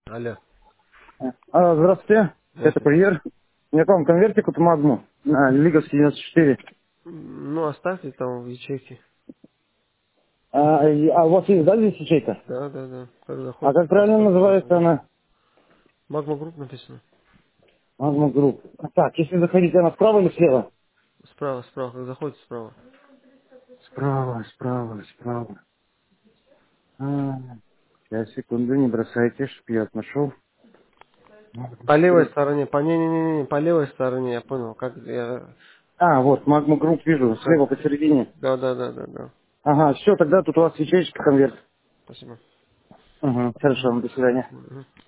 Алло. Здравствуйте, это Здравствуйте. курьер. У меня к вам конвертик от Магму на Лиговский 94. Ну, оставьте там в ячейке. У вас есть, да, здесь ячейка? Да, да, да. Как А заходите, как просто правильно там называется нажмите. она? Магма Групп написано. Магма Групп. Так, если заходите, она справа или слева? Справа, справа. Как заходите, справа. Справа, справа, справа. Сейчас, секунду, не бросайте, чтоб я нашел. Магма По левой Групп. стороне, не, по левой стороне, я понял. Как я... Вот, Магма Групп вижу, Как... слева посередине. Да, да, да, да, да. Ага, все, тогда тут у вас ячеечка конверт. Спасибо. Хорошо, Мгм. до свидания. Мгм.